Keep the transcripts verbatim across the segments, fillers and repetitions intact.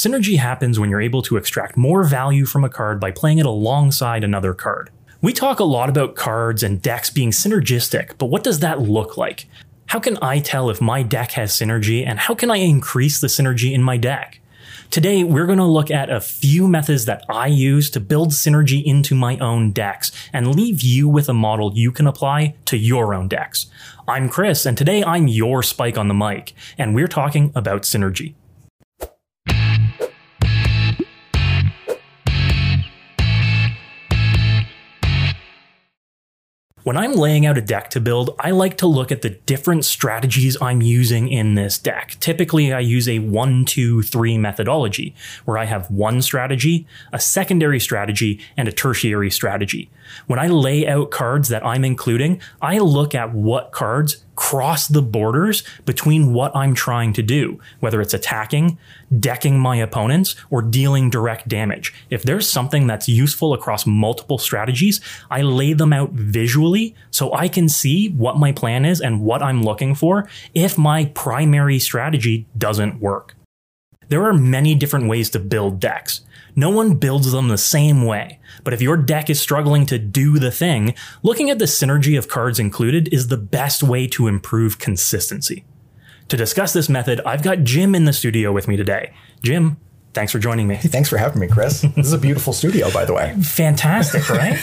Synergy happens when you're able to extract more value from a card by playing it alongside another card. We talk a lot about cards and decks being synergistic, but what does that look like? How can I tell if my deck has synergy, and how can I increase the synergy in my deck? Today, we're going to look at a few methods that I use to build synergy into my own decks and leave you with a model you can apply to your own decks. I'm Chris, and today I'm your Spike on the mic, and we're talking about synergy. When I'm laying out a deck to build, I like to look at the different strategies I'm using in this deck. Typically, I use a one, two, three methodology, where I have one strategy, a secondary strategy, and a tertiary strategy. When I lay out cards that I'm including, I look at what cards cross the borders between what I'm trying to do, whether it's attacking, decking my opponents, or dealing direct damage. If there's something that's useful across multiple strategies, I lay them out visually so I can see what my plan is and what I'm looking for if my primary strategy doesn't work. There are many different ways to build decks. No one builds them the same way, but if your deck is struggling to do the thing, looking at the synergy of cards included is the best way to improve consistency. To discuss this method, I've got Jim in the studio with me today. Jim, thanks for joining me. Hey, thanks for having me, Chris. This is a beautiful studio, by the way. Fantastic, right?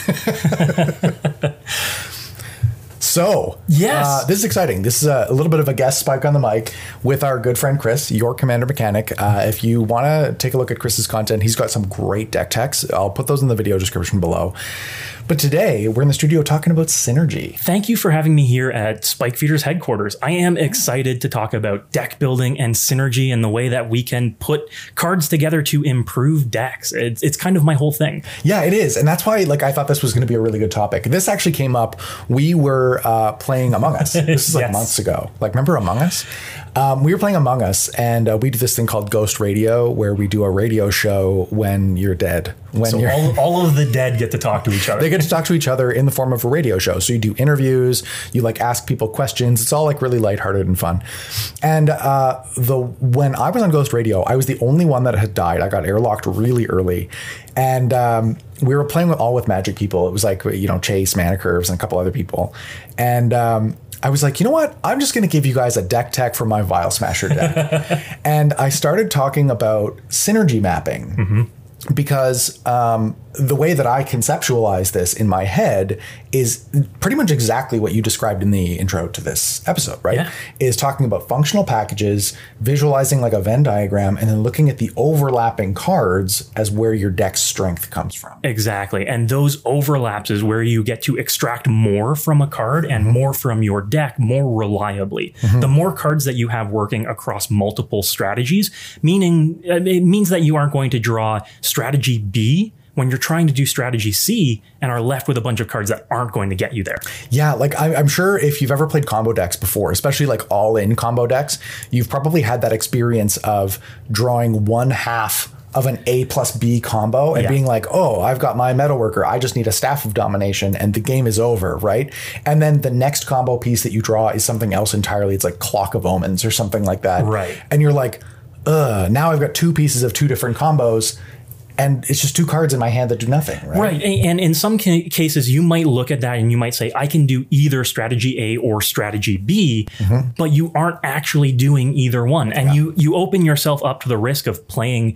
So, yes. uh, this is exciting. This is a, a little bit of a guest Spike on the mic with our good friend Chris, your Commander Mechanic. Uh, if you want to take a look at Chris's content, he's got some great deck techs. I'll put those in the video description below. But today, we're in the studio talking about synergy. Thank you for having me here at Spike Feeder's headquarters. I am excited to talk about deck building and synergy and the way that we can put cards together to improve decks. It's, it's kind of my whole thing. Yeah, it is. And that's why like I thought this was going to be a really good topic. This actually came up. We were uh, playing Among Us. This is like yes. months ago. Like, remember Among Us? Um, we were playing Among Us, and uh, we do this thing called Ghost Radio, where we do a radio show when you're dead. When so you're all, all of the dead get to talk to each other. They get to talk to each other in the form of a radio show. So you do interviews, you like ask people questions. It's all like really lighthearted and fun. And uh, the when I was on Ghost Radio, I was the only one that had died. I got airlocked really early, and um, we were playing with all with magic people. It was like, you know, Chase, Mana Curves, and a couple other people, and. Um, I was like, you know what? I'm just going to give you guys a deck tech for my Vial Smasher deck. And I started talking about synergy mapping mm-hmm. because um, the way that I conceptualize this in my head is pretty much exactly what you described in the intro to this episode, right? Yeah. Is talking about functional packages, visualizing like a Venn diagram, and then looking at the overlapping cards as where your deck's strength comes from. Exactly. And those overlaps is where you get to extract more from a card and more from your deck more reliably. Mm-hmm. The more cards that you have working across multiple strategies, meaning it means that you aren't going to draw strategy B when you're trying to do strategy C and are left with a bunch of cards that aren't going to get you there. Yeah, like I, I'm sure if you've ever played combo decks before, especially like all in combo decks, you've probably had that experience of drawing one half of an A plus B combo and yeah. being like, oh, I've got my Metalworker. I just need a Staff of Domination and the game is over, right? And then the next combo piece that you draw is something else entirely. It's like Clock of Omens or something like that. Right. And you're like, ugh, now I've got two pieces of two different combos. And it's just two cards in my hand that do nothing, right? Right. And in some cases, you might look at that and you might say, I can do either strategy A or strategy B, mm-hmm. but you aren't actually doing either one. And yeah. you, you open yourself up to the risk of playing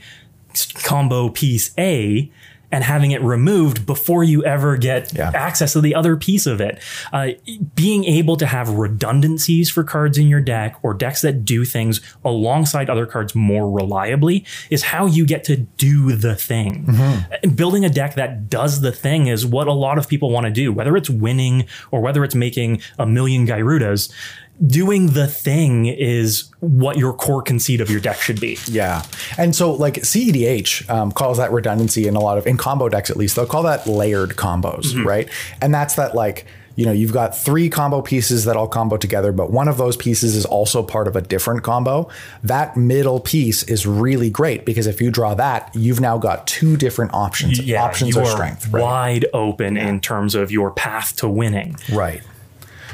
combo piece A and having it removed before you ever get yeah. access to the other piece of it. Uh, being able to have redundancies for cards in your deck or decks that do things alongside other cards more reliably is how you get to do the thing. Mm-hmm. And building a deck that does the thing is what a lot of people want to do, whether it's winning or whether it's making a million Gyrudas. Doing the thing is what your core conceit of your deck should be. Yeah. And so like C E D H um, calls that redundancy in a lot of, in combo decks at least, they'll call that layered combos, mm-hmm. right? And that's that like, you know, you've got three combo pieces that all combo together, but one of those pieces is also part of a different combo. That middle piece is really great because if you draw that, you've now got two different options. Yeah, options you of are strength. Right? Wide open in terms of your path to winning. Right.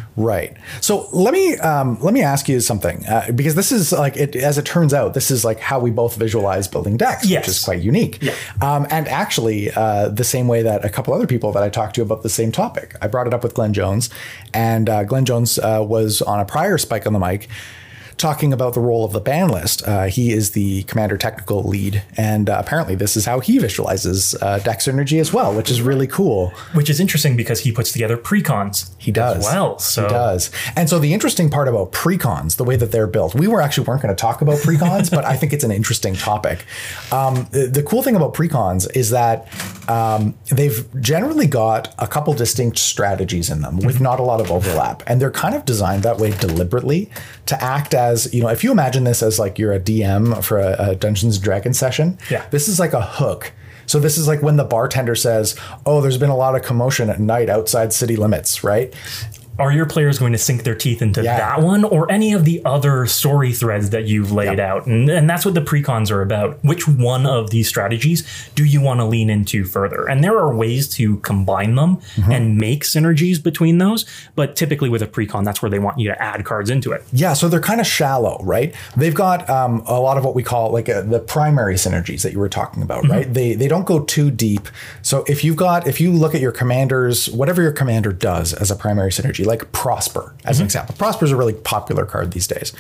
Right. So let me um, let me ask you something, uh, because this is like, it, as it turns out, this is like how we both visualize building decks, yes. which is quite unique. Yeah. Um, and actually, uh, the same way that a couple other people that I talked to about the same topic, I brought it up with Glenn Jones, and uh, Glenn Jones uh, was on a prior Spike on the Mic talking about the role of the ban list. Uh, he is the commander technical lead, and uh, apparently this is how he visualizes uh, deck synergy as well, which is really cool. Which is interesting because he puts together precons. He does. As well. So. He does. And so the interesting part about precons, the way that they're built, we were actually weren't going to talk about precons, but I think it's an interesting topic. Um, the, the cool thing about precons is that um, they've generally got a couple distinct strategies in them with mm-hmm. not a lot of overlap. And they're kind of designed that way deliberately to act as As, you know, if you imagine this as like you're a D M for a, a Dungeons and Dragons session, yeah. this is like a hook. So this is like when the bartender says, oh, there's been a lot of commotion at night outside city limits, right? Are your players going to sink their teeth into yeah. that one or any of the other story threads that you've laid yep. out? And, and that's what the precons are about. Which one of these strategies do you want to lean into further? And there are ways to combine them mm-hmm. and make synergies between those. But typically with a precon, that's where they want you to add cards into it. Yeah, so they're kind of shallow, right? They've got um, a lot of what we call like a, the primary synergies that you were talking about, mm-hmm. right? They they don't go too deep. So if you've got, if you look at your commanders, whatever your commander does as a primary synergy, like Prosper, as mm-hmm. an example. Prosper is a really popular card these days.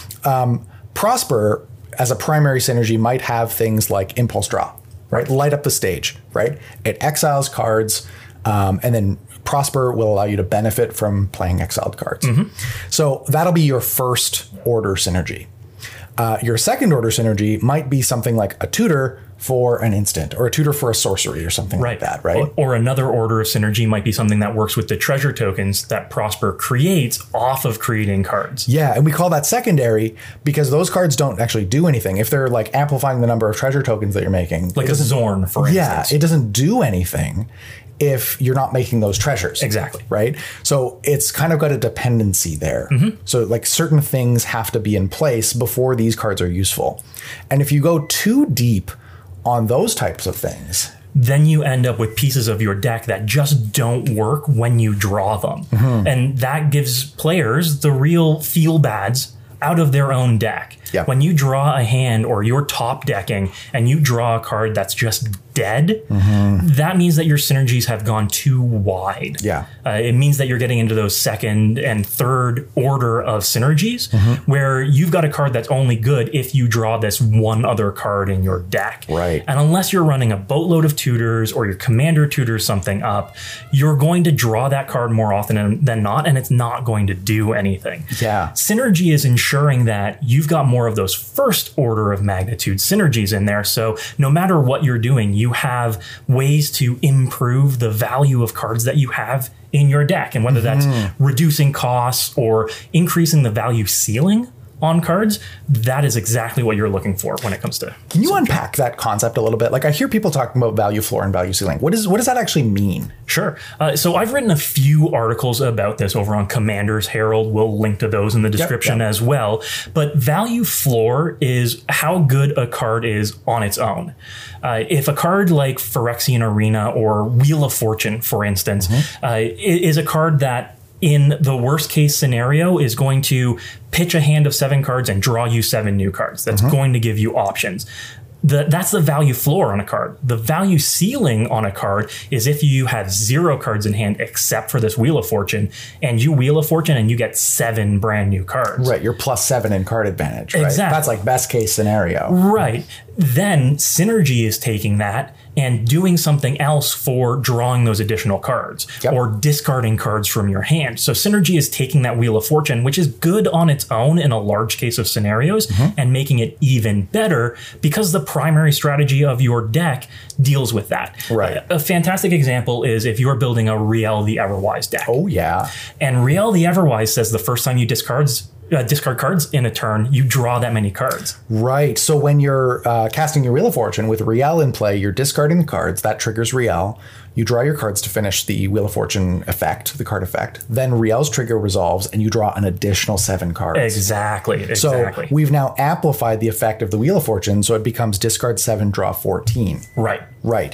Um, Prosper, as a primary synergy, might have things like Impulse Draw, right? Light up the stage, right? It exiles cards, um, and then Prosper will allow you to benefit from playing exiled cards. Mm-hmm. So that'll be your first order synergy. Uh, your second order synergy might be something like a tutor for an instant or a tutor for a sorcery or something right. like that, right? Or, or another order of synergy might be something that works with the treasure tokens that Prosper creates off of creating cards. Yeah, and we call that secondary because those cards don't actually do anything. If they're like amplifying the number of treasure tokens that you're making. Like a Zorn, for instance. Yeah, it doesn't do anything if you're not making those treasures. Exactly. Right? So it's kind of got a dependency there. Mm-hmm. So like certain things have to be in place before these cards are useful. And if you go too deep on those types of things, then you end up with pieces of your deck that just don't work when you draw them. Mm-hmm. And that gives players the real feel bads out of their own deck. Yeah. When you draw a hand or you're top decking and you draw a card that's just dead, mm-hmm. that means that your synergies have gone too wide. Yeah. Uh, it means that you're getting into those second and third order of synergies mm-hmm. where you've got a card that's only good if you draw this one other card in your deck. Right. And unless you're running a boatload of tutors or your commander tutors something up, you're going to draw that card more often than not, and it's not going to do anything. Yeah. Synergy is ensuring that you've got more of those first order of magnitude synergies in there. So no matter what you're doing, you have ways to improve the value of cards that you have in your deck. And whether that's mm-hmm. reducing costs or increasing the value ceiling on cards, that is exactly what you're looking for when it comes to. Can you unpack that concept a little bit? Like I hear people talking about value floor and value ceiling. What is what does that actually mean? Sure. Uh, so I've written a few articles about this over on Commander's Herald. We'll link to those in the description yep, yep. as well. But value floor is how good a card is on its own. Uh, if a card like Phyrexian Arena or Wheel of Fortune, for instance, mm-hmm. uh, is a card that in the worst case scenario is going to pitch a hand of seven cards and draw you seven new cards. That's mm-hmm. going to give you options. The, that's the value floor on a card. The value ceiling on a card is if you have zero cards in hand except for this Wheel of Fortune, and you Wheel of Fortune and you get seven brand new cards. Right, you're plus seven in card advantage, right? Exactly. That's like best case scenario. Right. Then Synergy is taking that and doing something else for drawing those additional cards yep. or discarding cards from your hand. So Synergy is taking that Wheel of Fortune, which is good on its own in a large case of scenarios, mm-hmm. and making it even better because the primary strategy of your deck deals with that. Right. A, a fantastic example is if you're building a Riel the Everwise deck. Oh, yeah. And Riel the Everwise says the first time you discards Uh, discard cards in a turn, you draw that many cards. Right. So when you're uh, casting your Wheel of Fortune with Riel in play, you're discarding the cards. That triggers Riel. You draw your cards to finish the Wheel of Fortune effect, the card effect. Then Riel's trigger resolves and you draw an additional seven cards. Exactly. Exactly. So we've now amplified the effect of the Wheel of Fortune, so it becomes discard seven, draw fourteen. Right. Right.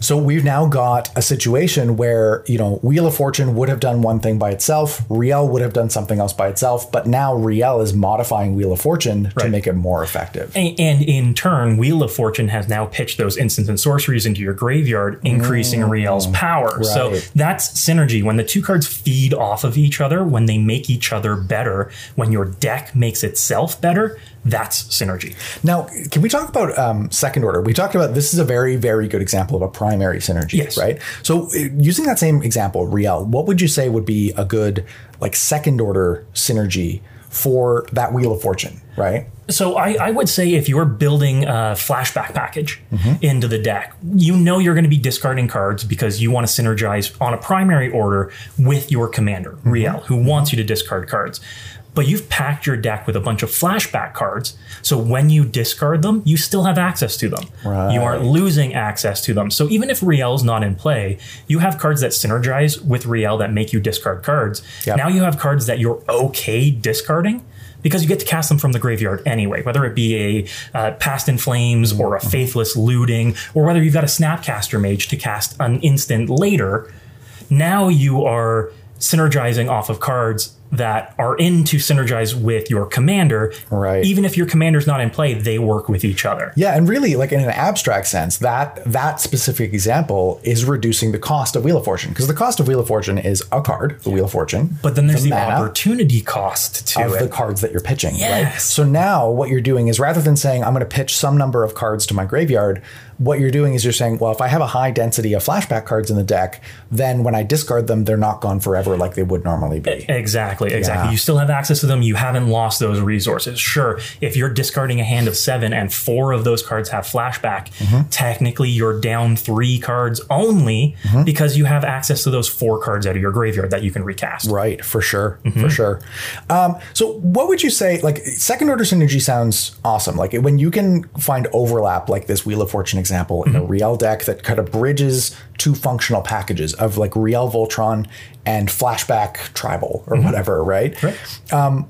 So we've now got a situation where, you know, Wheel of Fortune would have done one thing by itself, Riel would have done something else by itself, but now Riel is modifying Wheel of Fortune right. to make it more effective. And, and in turn, Wheel of Fortune has now pitched those instants and sorceries into your graveyard, increasing mm. Riel's power. Right. So that's synergy. When the two cards feed off of each other, when they make each other better, when your deck makes itself better, that's synergy. Now, can we talk about um, second order? We talked about this is a very, very good example of a primary synergy, yes. right? So uh, using that same example, Riel, what would you say would be a good like second order synergy for that Wheel of Fortune, right? So I, I would say if you're building a flashback package mm-hmm. into the deck, you know you're going to be discarding cards because you want to synergize on a primary order with your commander, mm-hmm. Riel, who wants you to discard cards. But you've packed your deck with a bunch of flashback cards. So when you discard them, you still have access to them. Right. You aren't losing access to them. So even if Riel's not in play, you have cards that synergize with Riel that make you discard cards. Yep. Now you have cards that you're okay discarding because you get to cast them from the graveyard anyway, whether it be a uh, Past in Flames or a Faithless Looting, or whether you've got a Snapcaster Mage to cast an instant later. Now you are synergizing off of cards that are in to synergize with your commander. Right. Even if your commander's not in play, they work with each other. Yeah, and really, like in an abstract sense, that that specific example is reducing the cost of Wheel of Fortune, because the cost of Wheel of Fortune is a card, the Wheel of Fortune. But then there's the, the opportunity cost to of it. the cards that you're pitching, yes. right? So now what you're doing is, rather than saying, I'm going to pitch some number of cards to my graveyard, what you're doing is you're saying, well, if I have a high density of flashback cards in the deck, then when I discard them, they're not gone forever like they would normally be. Exactly, exactly. Yeah. You still have access to them. You haven't lost those resources. Sure, if you're discarding a hand of seven and four of those cards have flashback, mm-hmm. technically you're down three cards only mm-hmm. because you have access to those four cards out of your graveyard that you can recast. Right, for sure, mm-hmm. for sure. Um, so what would you say, like, second order synergy sounds awesome. Like when you can find overlap like this Wheel of Fortune example in a Riel deck that kind of bridges two functional packages of like Riel Voltron and Flashback Tribal or mm-hmm. whatever, right? right. Um,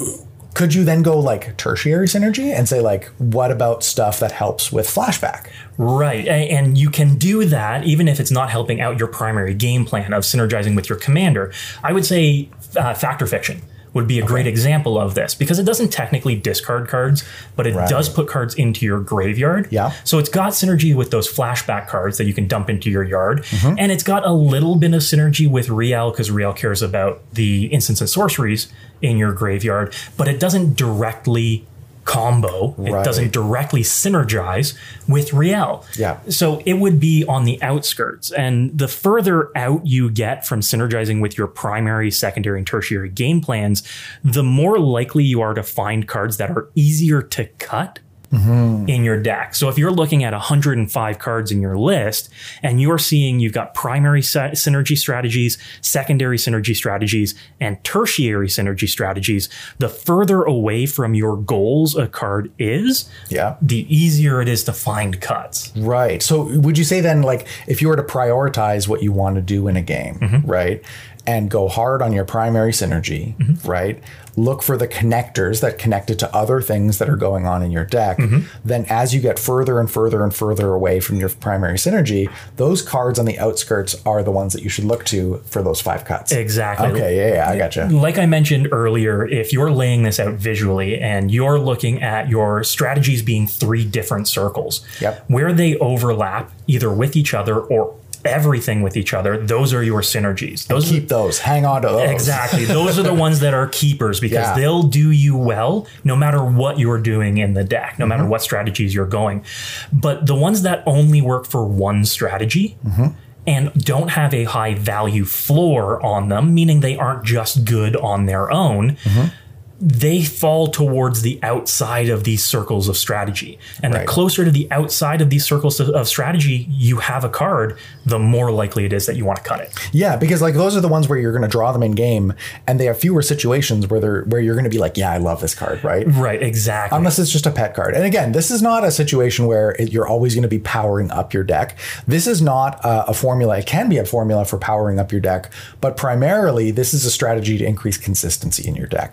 could you then go like tertiary synergy and say like, what about stuff that helps with flashback? Right. And you can do that even if it's not helping out your primary game plan of synergizing with your commander. I would say uh, Fact or Fiction would be a okay. great example of this, because it doesn't technically discard cards, but it right. does put cards into your graveyard. Yeah. So it's got synergy with those flashback cards that you can dump into your yard. Mm-hmm. And it's got a little bit of synergy with Riel, because Riel cares about the instants and sorceries in your graveyard, but it doesn't directly combo. It right. doesn't directly synergize with Riel. Yeah. So it would be on the outskirts. And the further out you get from synergizing with your primary, secondary, and tertiary game plans, the more likely you are to find cards that are easier to cut mm-hmm. in your deck. So if you're looking at one hundred five cards in your list and you're seeing you've got primary synergy strategies, secondary synergy strategies, and tertiary synergy strategies, the further away from your goals a card is, yeah. the easier it is to find cuts. Right. So would you say then, like, if you were to prioritize what you want to do in a game, mm-hmm. right, and go hard on your primary synergy, mm-hmm. right, look for the connectors that connect it to other things that are going on in your deck, mm-hmm. then as you get further and further and further away from your primary synergy, those cards on the outskirts are the ones that you should look to for those five cuts. Exactly. Okay, yeah, yeah, I gotcha. Like I mentioned earlier, if you're laying this out visually and you're looking at your strategies being three different circles, yep. where they overlap either with each other or everything with each other, those are your synergies. Those keep are, those, hang on to those. Exactly. Those are the ones that are keepers, because yeah. they'll do you well no matter what you're doing in the deck, no mm-hmm. matter what strategies you're going. But the ones that only work for one strategy mm-hmm. and don't have a high value floor on them, meaning they aren't just good on their own, mm-hmm. they fall towards the outside of these circles of strategy. And right. the closer to the outside of these circles of, of strategy you have a card, the more likely it is that you want to cut it. Yeah, because like those are the ones where you're going to draw them in game, and they have fewer situations where they're where you're going to be like, yeah, I love this card, right? Right, exactly. Unless it's just a pet card. And again, this is not a situation where it, you're always going to be powering up your deck. This is not a, a formula. It can be a formula for powering up your deck, but primarily this is a strategy to increase consistency in your deck. Exactly. Right?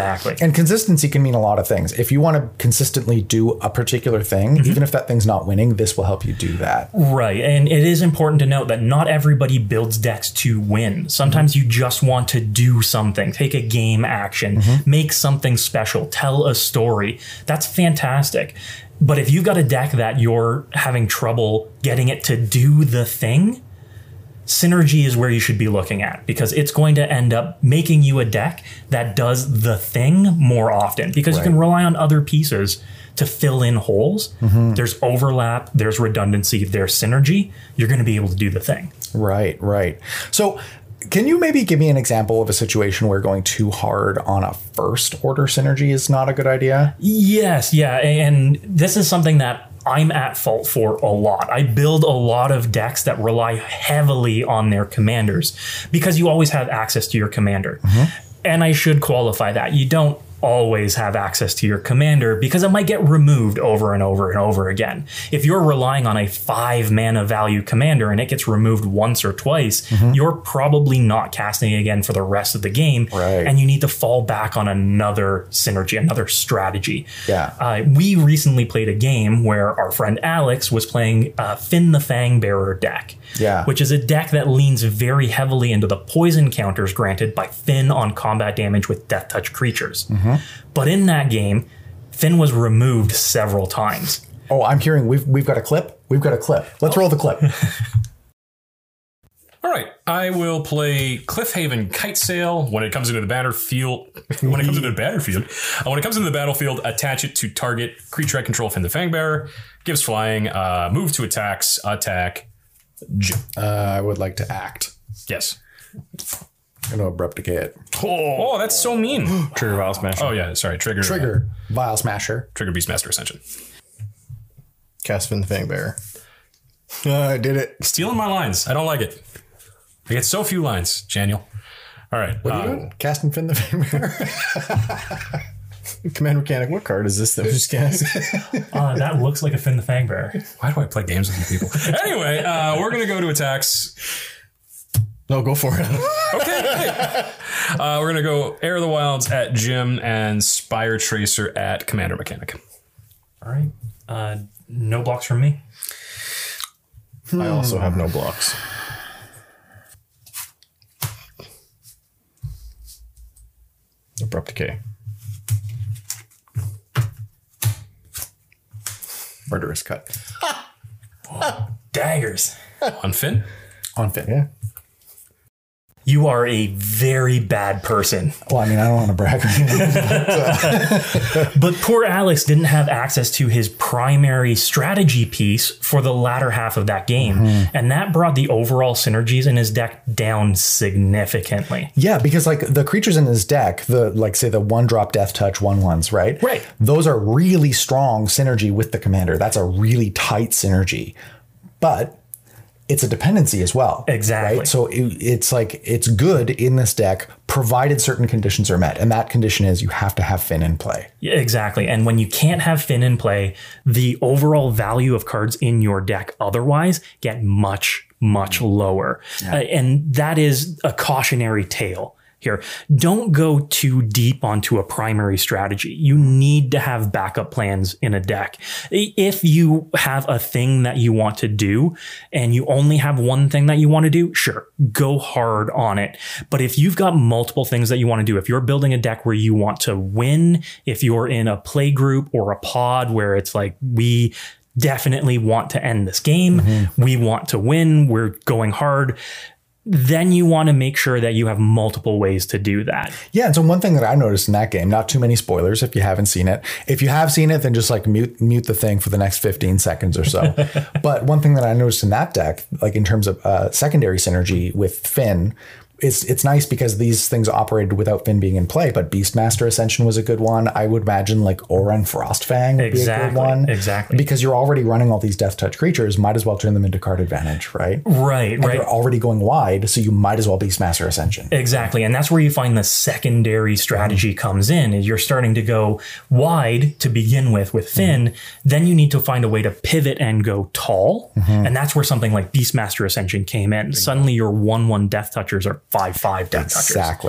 Exactly. And consistency can mean a lot of things. If you want to consistently do a particular thing, mm-hmm. even if that thing's not winning, this will help you do that. Right. And it is important to note that not everybody builds decks to win. Sometimes you just want to do something, take a game action, mm-hmm. make something special, tell a story. That's fantastic. But if you've got a deck that you're having trouble getting it to do the thing, synergy is where you should be looking at, because it's going to end up making you a deck that does the thing more often, because right. you can rely on other pieces to fill in holes. Mm-hmm. There's overlap, there's redundancy, there's synergy. You're going to be able to do the thing. Right, right. So can you maybe give me an example of a situation where going too hard on a first order synergy is not a good idea? Yes, yeah. And this is something that I'm at fault for a lot. I build a lot of decks that rely heavily on their commanders because you always have access to your commander. Mm-hmm. And I should qualify that. You don't always have access to your commander because it might get removed over and over and over again. If you're relying on a five mana value commander and it gets removed once or twice, mm-hmm. you're probably not casting it again for the rest of the game. Right. And you need to fall back on another synergy, another strategy. Yeah. Uh, we recently played a game where our friend Alex was playing uh, Finn the Fangbearer deck. Yeah. Which is a deck that leans very heavily into the poison counters granted by Finn on combat damage with Death Touch creatures. Mm-hmm. But in that game, Finn was removed several times. Oh, I'm hearing we've we've got a clip. We've got a clip. Let's oh. roll the clip. All right, I will play Cliffhaven Kitesail. When it comes into the battlefield, when it comes into the battlefield, uh, when it comes into the battlefield, attach it to target creature I control. Finn the Fangbearer gives flying. Uh, move to attacks. Attack. Uh, I would like to act. Yes. I'm going to abrupt decay it. Oh, oh, that's so mean. Trigger Vial Smasher. Oh, yeah. Sorry. Trigger. Trigger. Uh, Vial Smasher. Trigger Beastmaster Ascension. Cast Finn the Fangbearer. Uh, I did it. Stealing my lines. I don't like it. I get so few lines, Janiel. All right. What are you um, doing? Casting Finn the Fangbearer. Command mechanic. What card is this that was just cast? uh, that looks like a Finn the Fangbearer. Why do I play games with you people? Anyway, uh, we're going to go to attacks. No, go for it. Okay. Hey. Uh, we're going to go Air of the Wilds at Jim and Spire Tracer at Commander Mechanic. All right. Uh, no blocks from me. Hmm. I also have no blocks. Abrupt Decay. Murderous Cut. Oh, daggers. On Finn? On Finn. Yeah. You are a very bad person. Well, I mean, I don't want to brag. but, but poor Alex didn't have access to his primary strategy piece for the latter half of that game. Mm-hmm. And that brought the overall synergies in his deck down significantly. Yeah, because like the creatures in his deck, the like say the one drop death touch one ones, right? Right. Those are really strong synergy with the commander. That's a really tight synergy. But it's a dependency as well. Exactly. Right? So it, it's like, it's good in this deck, provided certain conditions are met. And that condition is you have to have Finn in play. Yeah, exactly. And when you can't have Finn in play, the overall value of cards in your deck otherwise get much, much lower. Yeah. Uh, and that is a cautionary tale here. Don't go too deep onto a primary strategy. You need to have backup plans in a deck. If you have a thing that you want to do and you only have one thing that you want to do, sure, go hard on it. But if you've got multiple things that you want to do, if you're building a deck where you want to win, if you're in a play group or a pod where it's like, we definitely want to end this game, mm-hmm. we want to win, we're going hard, then you want to make sure that you have multiple ways to do that. Yeah. And so one thing that I noticed in that game, not too many spoilers if you haven't seen it. If you have seen it, then just like mute mute the thing for the next fifteen seconds or so. But one thing that I noticed in that deck, like in terms of uh, secondary synergy with Finn, It's it's nice because these things operated without Finn being in play, but Beastmaster Ascension was a good one. I would imagine like Oran Frostfang would exactly, be a good one. Exactly. Because you're already running all these Death Touch creatures, might as well turn them into card advantage, right? Right, and right. You're already going wide, so you might as well Beastmaster Ascension. Exactly. And that's where you find the secondary strategy mm-hmm. comes in, is you're starting to go wide to begin with with Finn. Mm-hmm. Then you need to find a way to pivot and go tall. Mm-hmm. And that's where something like Beastmaster Ascension came in. Suddenly your one one Death Touchers are five five Death Touchers. Exactly.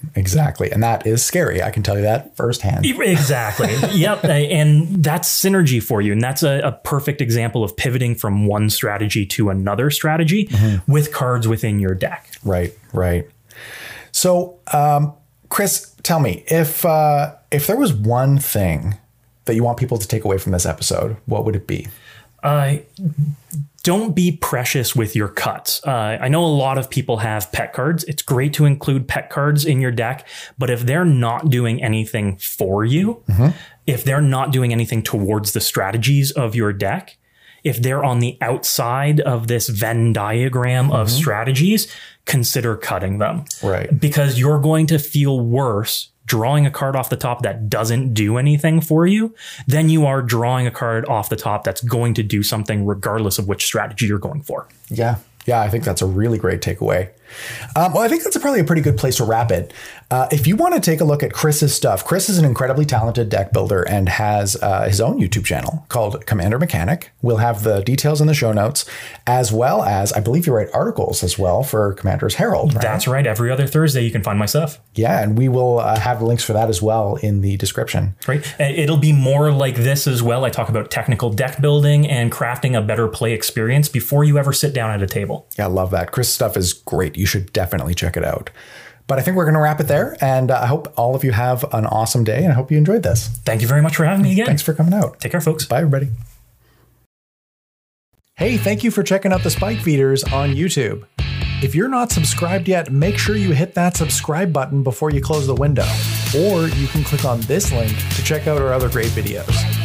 exactly. And that is scary. I can tell you that firsthand. Exactly. Yep. And that's synergy for you. And that's a, a perfect example of pivoting from one strategy to another strategy mm-hmm. with cards within your deck. Right, right. So, um, Chris, tell me, if uh, if there was one thing that you want people to take away from this episode, what would it be? Uh, don't be precious with your cuts. Uh, I know a lot of people have pet cards. It's great to include pet cards in your deck, but if they're not doing anything for you, mm-hmm. if they're not doing anything towards the strategies of your deck, if they're on the outside of this Venn diagram mm-hmm. of strategies, consider cutting them. Right. Because you're going to feel worse drawing a card off the top that doesn't do anything for you than you are drawing a card off the top that's going to do something regardless of which strategy you're going for. Yeah. Yeah, I think that's a really great takeaway. Um, well, I think that's a probably a pretty good place to wrap it. Uh, if you want to take a look at Chris's stuff, Chris is an incredibly talented deck builder and has uh, his own YouTube channel called Commander Mechanic. We'll have the details in the show notes, as well as, I believe you write articles as well for Commander's Herald. Right? That's right. Every other Thursday, you can find my stuff. Yeah, and we will uh, have links for that as well in the description. Right. It'll be more like this as well. I talk about technical deck building and crafting a better play experience before you ever sit down at a table. Yeah, I love that. Chris's stuff is great. You should definitely check it out. But I think we're going to wrap it there. And uh, I hope all of you have an awesome day. And I hope you enjoyed this. Thank you very much for having me again. Thanks for coming out. Take care, folks. Bye, everybody. Hey, thank you for checking out the Spike Feeders on YouTube. If you're not subscribed yet, make sure you hit that subscribe button before you close the window. Or you can click on this link to check out our other great videos.